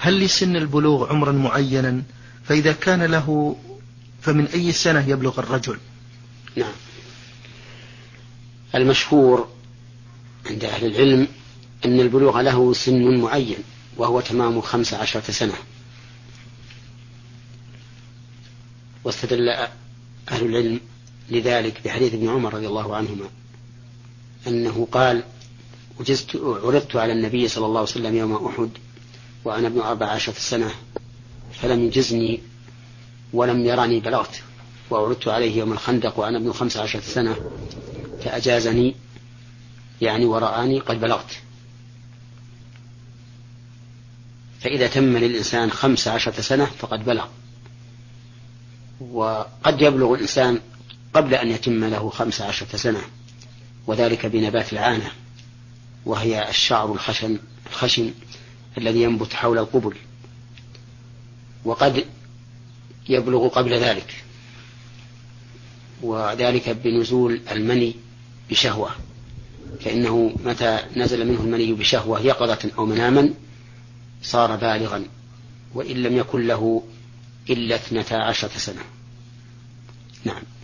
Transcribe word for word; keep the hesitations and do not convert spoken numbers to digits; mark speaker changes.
Speaker 1: هل لسن البلوغ عمرا معينا؟ فإذا كان له فمن أي سنة يبلغ الرجل؟
Speaker 2: نعم، المشهور عند أهل العلم أن البلوغ له سن معين وهو تمام خمس عشرة سنة. واستدل أهل العلم لذلك بحديث ابن عمر رضي الله عنهما أنه قال: عرضت على النبي صلى الله عليه وسلم يوم أحد وأنا ابن أربع عشرة سنة فلم يجزني ولم يراني بلغت، وعرضت عليه يوم الخندق وأنا ابن خمس عشرة سنة فأجازني يعني ورآني قد بلغت. فإذا تم للإنسان خمس عشرة سنة فقد بلغ. وقد يبلغ الإنسان قبل أن يتم له خمس عشرة سنة، وذلك بنبات العانة، وهي الشعر الخشن الخشن الذي ينبت حول القبل. وقد يبلغ قبل ذلك، وذلك بنزول المني بشهوة، فإنه متى نزل منه المني بشهوة يقظة أو مناما صار بالغا، وإن لم يكن له إلا اثنتا عشرة سنة. نعم.